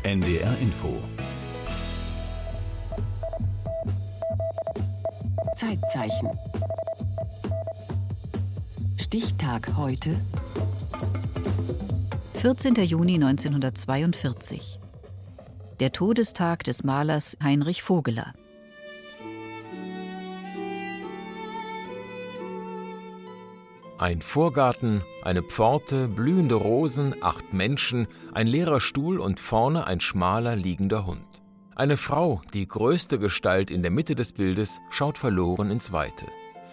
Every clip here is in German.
NDR Info. Zeitzeichen. Stichtag heute. 14. Juni 1942. Der Todestag des Malers Heinrich Vogeler. Ein Vorgarten, eine Pforte, blühende Rosen, 8 Menschen, ein leerer Stuhl und vorne ein schmaler liegender Hund. Eine Frau, die größte Gestalt in der Mitte des Bildes, schaut verloren ins Weite.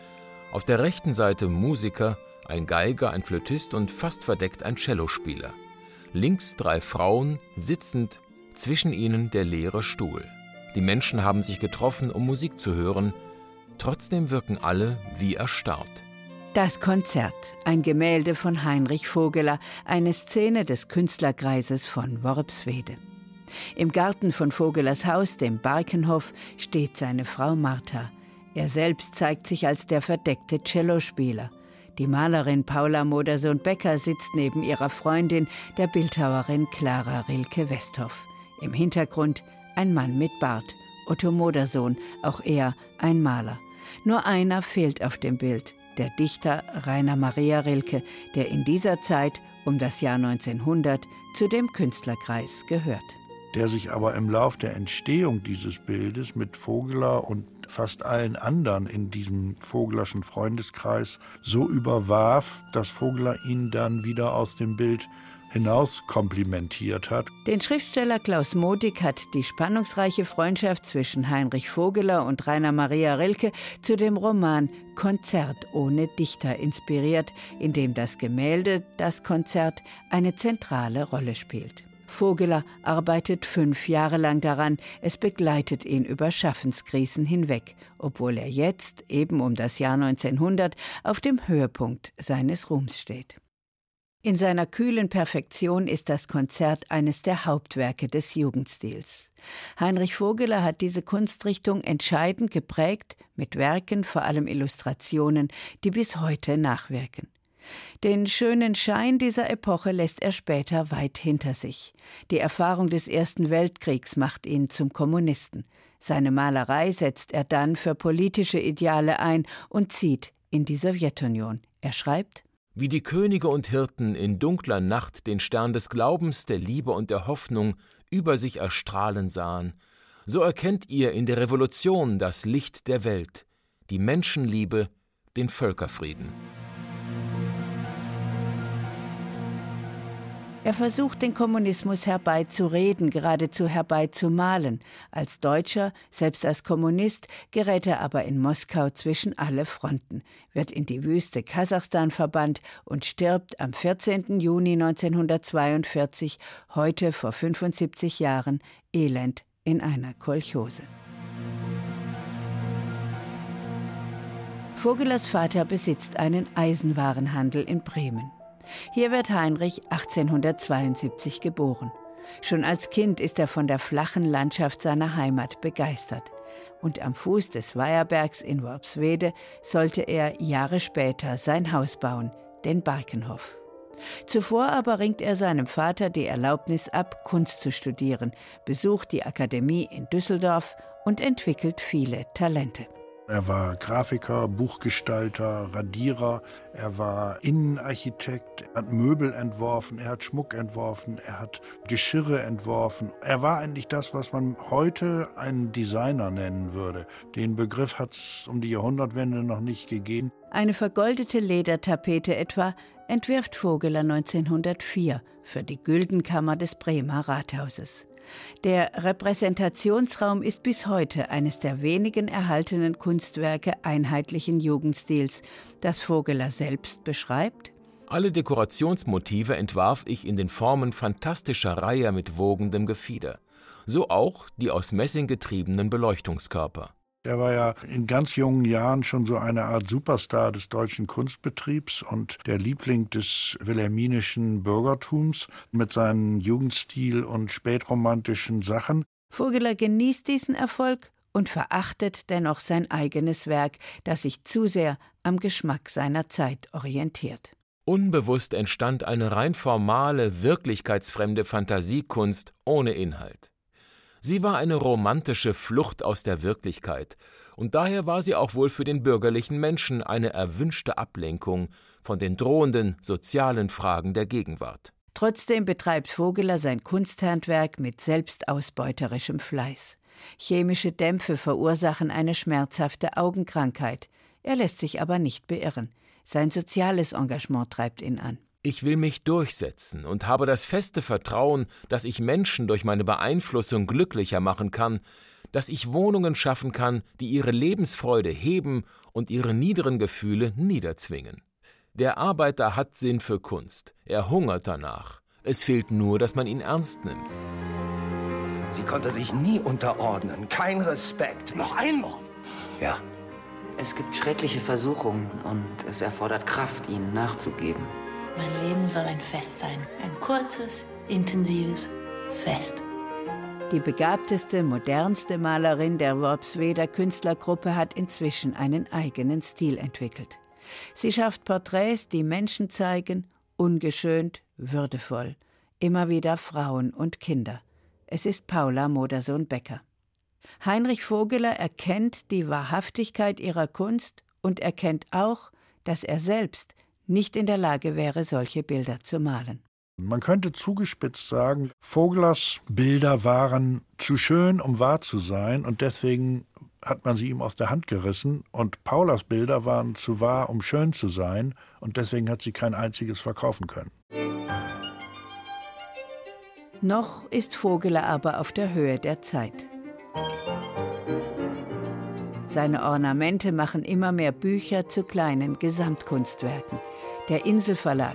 Auf der rechten Seite Musiker, ein Geiger, ein Flötist und fast verdeckt ein Cellospieler. Links 3 Frauen, sitzend, zwischen ihnen der leere Stuhl. Die Menschen haben sich getroffen, um Musik zu hören. Trotzdem wirken alle wie erstarrt. Das Konzert, ein Gemälde von Heinrich Vogeler, eine Szene des Künstlerkreises von Worpswede. Im Garten von Vogelers Haus, dem Barkenhof, steht seine Frau Martha. Er selbst zeigt sich als der verdeckte Cellospieler. Die Malerin Paula Modersohn-Becker sitzt neben ihrer Freundin, der Bildhauerin Clara Rilke-Westhoff. Im Hintergrund ein Mann mit Bart, Otto Modersohn, auch er ein Maler. Nur einer fehlt auf dem Bild, der Dichter Rainer Maria Rilke, der in dieser Zeit, um das Jahr 1900, zu dem Künstlerkreis gehört. Der sich aber im Lauf der Entstehung dieses Bildes mit Vogeler und fast allen anderen in diesem Vogelerschen Freundeskreis so überwarf, dass Vogeler ihn dann wieder aus dem Bild hinaus komplimentiert hat. Den Schriftsteller Klaus Modig hat die spannungsreiche Freundschaft zwischen Heinrich Vogeler und Rainer Maria Rilke zu dem Roman Konzert ohne Dichter inspiriert, in dem das Gemälde, das Konzert, eine zentrale Rolle spielt. Vogeler arbeitet 5 Jahre lang daran, es begleitet ihn über Schaffenskrisen hinweg, obwohl er jetzt, eben um das Jahr 1900, auf dem Höhepunkt seines Ruhms steht. In seiner kühlen Perfektion ist das Konzert eines der Hauptwerke des Jugendstils. Heinrich Vogeler hat diese Kunstrichtung entscheidend geprägt, mit Werken, vor allem Illustrationen, die bis heute nachwirken. Den schönen Schein dieser Epoche lässt er später weit hinter sich. Die Erfahrung des Ersten Weltkriegs macht ihn zum Kommunisten. Seine Malerei setzt er dann für politische Ideale ein und zieht in die Sowjetunion. Er schreibt: Wie die Könige und Hirten in dunkler Nacht den Stern des Glaubens, der Liebe und der Hoffnung über sich erstrahlen sahen, so erkennt ihr in der Revolution das Licht der Welt, die Menschenliebe, den Völkerfrieden. Er versucht, den Kommunismus herbeizureden, geradezu herbeizumalen. Als Deutscher, selbst als Kommunist, gerät er aber in Moskau zwischen alle Fronten, wird in die Wüste Kasachstan verbannt und stirbt am 14. Juni 1942, heute vor 75 Jahren, elend in einer Kolchose. Vogelers Vater besitzt einen Eisenwarenhandel in Bremen. Hier wird Heinrich 1872 geboren. Schon als Kind ist er von der flachen Landschaft seiner Heimat begeistert. Und am Fuß des Weiherbergs in Worpswede sollte er Jahre später sein Haus bauen, den Barkenhof. Zuvor aber ringt er seinem Vater die Erlaubnis ab, Kunst zu studieren, besucht die Akademie in Düsseldorf und entwickelt viele Talente. Er war Grafiker, Buchgestalter, Radierer, er war Innenarchitekt, er hat Möbel entworfen, er hat Schmuck entworfen, er hat Geschirre entworfen. Er war eigentlich das, was man heute einen Designer nennen würde. Den Begriff hat es um die Jahrhundertwende noch nicht gegeben. Eine vergoldete Ledertapete etwa entwirft Vogeler 1904 für die Güldenkammer des Bremer Rathauses. Der Repräsentationsraum ist bis heute eines der wenigen erhaltenen Kunstwerke einheitlichen Jugendstils, das Vogeler selbst beschreibt: Alle Dekorationsmotive entwarf ich in den Formen fantastischer Reiher mit wogendem Gefieder, so auch die aus Messing getriebenen Beleuchtungskörper. Er war ja in ganz jungen Jahren schon so eine Art Superstar des deutschen Kunstbetriebs und der Liebling des wilhelminischen Bürgertums mit seinem Jugendstil und spätromantischen Sachen. Vogeler genießt diesen Erfolg und verachtet dennoch sein eigenes Werk, das sich zu sehr am Geschmack seiner Zeit orientiert. Unbewusst entstand eine rein formale, wirklichkeitsfremde Fantasiekunst ohne Inhalt. Sie war eine romantische Flucht aus der Wirklichkeit, und daher war sie auch wohl für den bürgerlichen Menschen eine erwünschte Ablenkung von den drohenden sozialen Fragen der Gegenwart. Trotzdem betreibt Vogeler sein Kunsthandwerk mit selbstausbeuterischem Fleiß. Chemische Dämpfe verursachen eine schmerzhafte Augenkrankheit. Er lässt sich aber nicht beirren. Sein soziales Engagement treibt ihn an. Ich will mich durchsetzen und habe das feste Vertrauen, dass ich Menschen durch meine Beeinflussung glücklicher machen kann, dass ich Wohnungen schaffen kann, die ihre Lebensfreude heben und ihre niederen Gefühle niederzwingen. Der Arbeiter hat Sinn für Kunst. Er hungert danach. Es fehlt nur, dass man ihn ernst nimmt. Sie konnte sich nie unterordnen. Kein Respekt. Noch ein Mord. Ja. Es gibt schreckliche Versuchungen und es erfordert Kraft, ihnen nachzugeben. Mein Leben soll ein Fest sein. Ein kurzes, intensives Fest. Die begabteste, modernste Malerin der Worpsweder Künstlergruppe hat inzwischen einen eigenen Stil entwickelt. Sie schafft Porträts, die Menschen zeigen, ungeschönt, würdevoll. Immer wieder Frauen und Kinder. Es ist Paula Modersohn-Becker. Heinrich Vogeler erkennt die Wahrhaftigkeit ihrer Kunst und erkennt auch, dass er selbst nicht in der Lage wäre, solche Bilder zu malen. Man könnte zugespitzt sagen, Vogelers Bilder waren zu schön, um wahr zu sein, und deswegen hat man sie ihm aus der Hand gerissen, und Paulas Bilder waren zu wahr, um schön zu sein, und deswegen hat sie kein einziges verkaufen können. Noch ist Vogeler aber auf der Höhe der Zeit. Seine Ornamente machen immer mehr Bücher zu kleinen Gesamtkunstwerken. Der Inselverlag,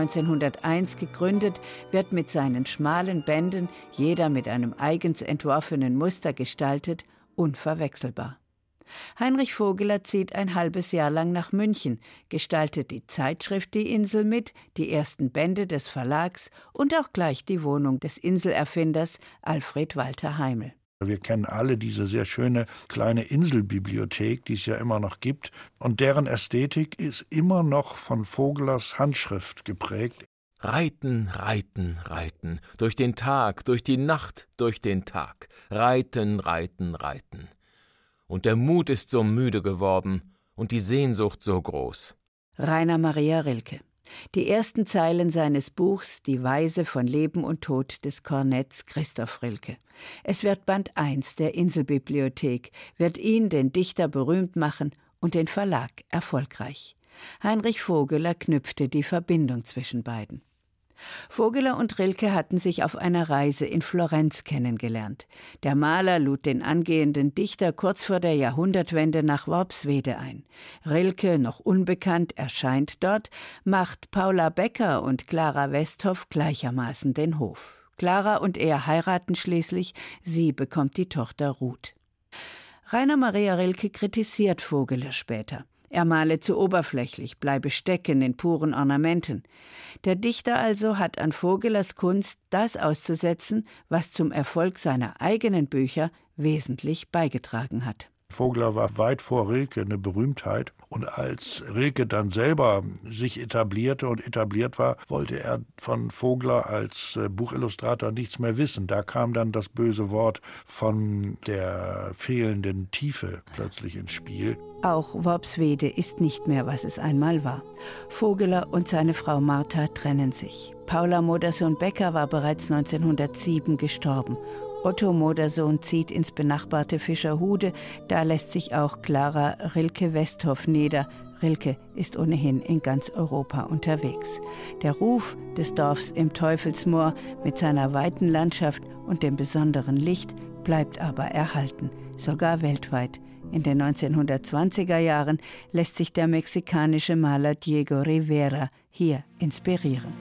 1901 gegründet, wird mit seinen schmalen Bänden, jeder mit einem eigens entworfenen Muster gestaltet, unverwechselbar. Heinrich Vogeler zieht ein halbes Jahr lang nach München, gestaltet die Zeitschrift Die Insel mit, die ersten Bände des Verlags und auch gleich die Wohnung des Inselerfinders Alfred Walter Heimel. Wir kennen alle diese sehr schöne kleine Inselbibliothek, die es ja immer noch gibt. Und deren Ästhetik ist immer noch von Vogelers Handschrift geprägt. Reiten, reiten, reiten, durch den Tag, durch die Nacht, durch den Tag. Reiten, reiten, reiten. Und der Mut ist so müde geworden und die Sehnsucht so groß. Rainer Maria Rilke. Die ersten Zeilen seines Buchs »Die Weise von Leben und Tod« des Kornetts Christoph Rilke. Es wird Band 1 der Inselbibliothek, wird ihn, den Dichter, berühmt machen und den Verlag erfolgreich. Heinrich Vogeler knüpfte die Verbindung zwischen beiden. Vogeler und Rilke hatten sich auf einer Reise in Florenz kennengelernt. Der Maler lud den angehenden Dichter kurz vor der Jahrhundertwende nach Worpswede ein. Rilke, noch unbekannt, erscheint dort, macht Paula Becker und Clara Westhoff gleichermaßen den Hof. Clara und er heiraten schließlich, sie bekommt die Tochter Ruth. Rainer Maria Rilke kritisiert Vogeler später. Er male zu oberflächlich, bleibe stecken in puren Ornamenten. Der Dichter also hat an Vogelers Kunst das auszusetzen, was zum Erfolg seiner eigenen Bücher wesentlich beigetragen hat. Vogeler war weit vor Rilke eine Berühmtheit. Und als Rilke dann selber sich etablierte und etabliert war, wollte er von Vogeler als Buchillustrator nichts mehr wissen. Da kam dann das böse Wort von der fehlenden Tiefe plötzlich ins Spiel. Auch Worpswede ist nicht mehr, was es einmal war. Vogeler und seine Frau Martha trennen sich. Paula Modersohn-Becker war bereits 1907 gestorben. Otto Modersohn zieht ins benachbarte Fischerhude, da lässt sich auch Clara Rilke Westhoff nieder. Rilke ist ohnehin in ganz Europa unterwegs. Der Ruf des Dorfs im Teufelsmoor mit seiner weiten Landschaft und dem besonderen Licht bleibt aber erhalten, sogar weltweit. In den 1920er Jahren lässt sich der mexikanische Maler Diego Rivera hier inspirieren.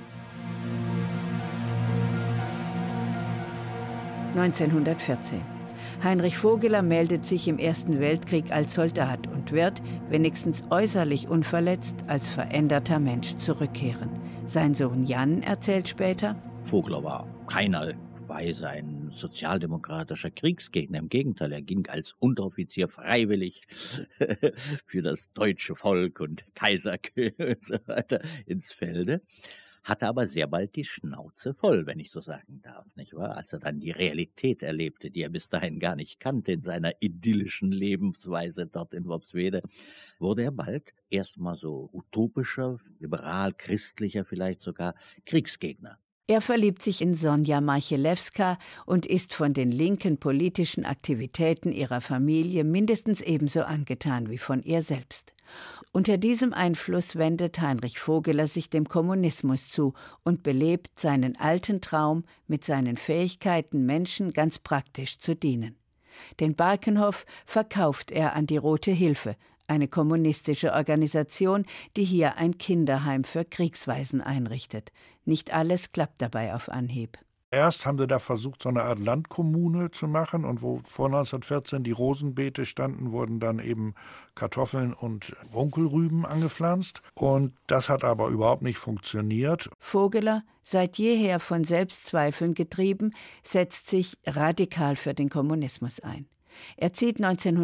1914. Heinrich Vogeler meldet sich im Ersten Weltkrieg als Soldat und wird, wenigstens äußerlich unverletzt, als veränderter Mensch zurückkehren. Sein Sohn Jan erzählt später: Vogeler war keiner, Weise ein sozialdemokratischer Kriegsgegner. Im Gegenteil, er ging als Unteroffizier freiwillig für das deutsche Volk und Kaiserkönig und so weiter ins Felde. Hatte aber sehr bald die Schnauze voll, wenn ich so sagen darf, nicht wahr? Als er dann die Realität erlebte, die er bis dahin gar nicht kannte in seiner idyllischen Lebensweise dort in Worpswede, wurde er bald erstmal so utopischer, liberal, christlicher, vielleicht sogar Kriegsgegner. Er verliebt sich in Sonja Marchelewska und ist von den linken politischen Aktivitäten ihrer Familie mindestens ebenso angetan wie von ihr selbst. Unter diesem Einfluss wendet Heinrich Vogeler sich dem Kommunismus zu und belebt seinen alten Traum, mit seinen Fähigkeiten Menschen ganz praktisch zu dienen. Den Barkenhof verkauft er an die Rote Hilfe, eine kommunistische Organisation, die hier ein Kinderheim für Kriegswaisen einrichtet. Nicht alles klappt dabei auf Anhieb. Erst haben sie da versucht, so eine Art Landkommune zu machen, und wo vor 1914 die Rosenbeete standen, wurden dann eben Kartoffeln und Runkelrüben angepflanzt. Und das hat aber überhaupt nicht funktioniert. Vogeler, seit jeher von Selbstzweifeln getrieben, setzt sich radikal für den Kommunismus ein. Er zieht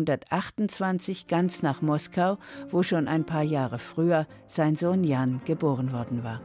1928 ganz nach Moskau, wo schon ein paar Jahre früher sein Sohn Jan geboren worden war.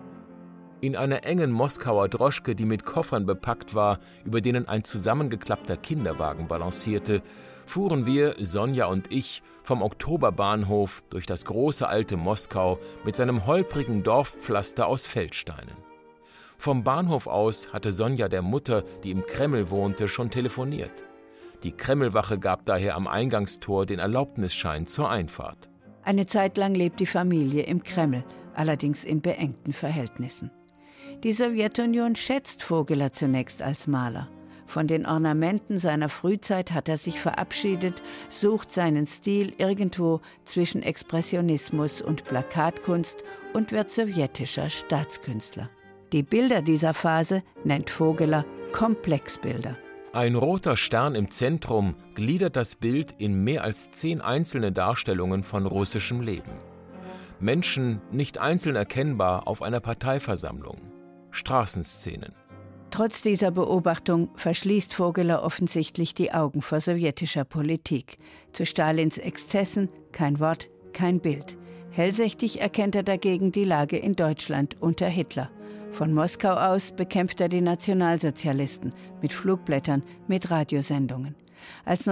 In einer engen Moskauer Droschke, die mit Koffern bepackt war, über denen ein zusammengeklappter Kinderwagen balancierte, fuhren wir, Sonja und ich, vom Oktoberbahnhof durch das große alte Moskau mit seinem holprigen Dorfpflaster aus Feldsteinen. Vom Bahnhof aus hatte Sonja der Mutter, die im Kreml wohnte, schon telefoniert. Die Kremlwache gab daher am Eingangstor den Erlaubnisschein zur Einfahrt. Eine Zeit lang lebt die Familie im Kreml, allerdings in beengten Verhältnissen. Die Sowjetunion schätzt Vogeler zunächst als Maler. Von den Ornamenten seiner Frühzeit hat er sich verabschiedet, sucht seinen Stil irgendwo zwischen Expressionismus und Plakatkunst und wird sowjetischer Staatskünstler. Die Bilder dieser Phase nennt Vogeler Komplexbilder. Ein roter Stern im Zentrum gliedert das Bild in mehr als 10 einzelne Darstellungen von russischem Leben. Menschen nicht einzeln erkennbar auf einer Parteiversammlung. Straßenszenen. Trotz dieser Beobachtung verschließt Vogeler offensichtlich die Augen vor sowjetischer Politik. Zu Stalins Exzessen kein Wort, kein Bild. Hellsichtig erkennt er dagegen die Lage in Deutschland unter Hitler. Von Moskau aus bekämpft er die Nationalsozialisten mit Flugblättern, mit Radiosendungen. Als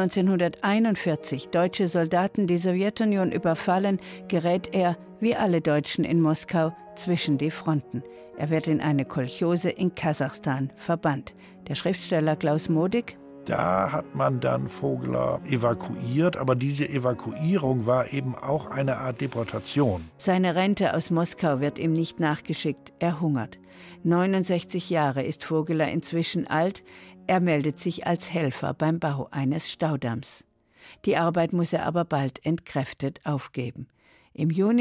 1941 deutsche Soldaten die Sowjetunion überfallen, gerät er, wie alle Deutschen in Moskau, zwischen die Fronten. Er wird in eine Kolchose in Kasachstan verbannt. Der Schriftsteller Klaus Modig: Da hat man dann Vogeler evakuiert, aber diese Evakuierung war eben auch eine Art Deportation. Seine Rente aus Moskau wird ihm nicht nachgeschickt, er hungert. 69 Jahre ist Vogeler inzwischen alt, er meldet sich als Helfer beim Bau eines Staudamms. Die Arbeit muss er aber bald entkräftet aufgeben. Im Juni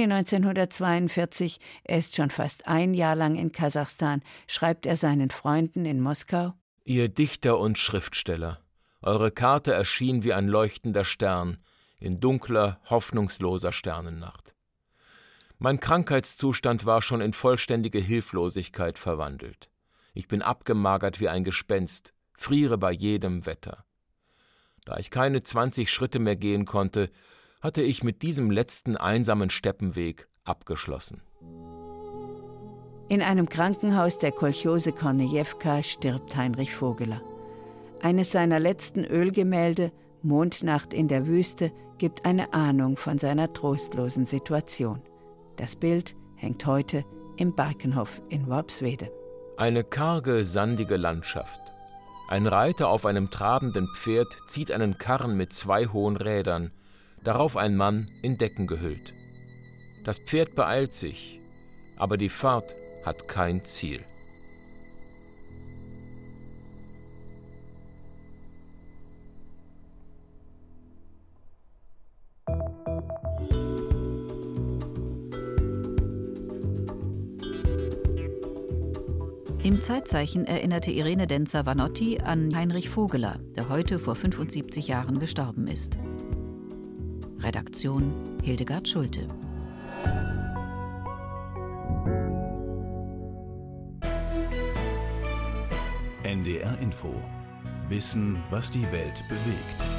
1942, er ist schon fast ein Jahr lang in Kasachstan, schreibt er seinen Freunden in Moskau: Ihr Dichter und Schriftsteller, eure Karte erschien wie ein leuchtender Stern in dunkler, hoffnungsloser Sternennacht. Mein Krankheitszustand war schon in vollständige Hilflosigkeit verwandelt. Ich bin abgemagert wie ein Gespenst, friere bei jedem Wetter. Da ich keine 20 Schritte mehr gehen konnte, hatte ich mit diesem letzten einsamen Steppenweg abgeschlossen. In einem Krankenhaus der Kolchose Kornejewka stirbt Heinrich Vogeler. Eines seiner letzten Ölgemälde, Mondnacht in der Wüste, gibt eine Ahnung von seiner trostlosen Situation. Das Bild hängt heute im Barkenhof in Worpswede. Eine karge, sandige Landschaft. Ein Reiter auf einem trabenden Pferd zieht einen Karren mit 2 hohen Rädern, darauf ein Mann in Decken gehüllt. Das Pferd beeilt sich, aber die Fahrt hat kein Ziel. Im Zeitzeichen erinnerte Irene Denzer-Vanotti an Heinrich Vogeler, der heute vor 75 Jahren gestorben ist. Redaktion Hildegard Schulte. NDR Info. Wissen, was die Welt bewegt.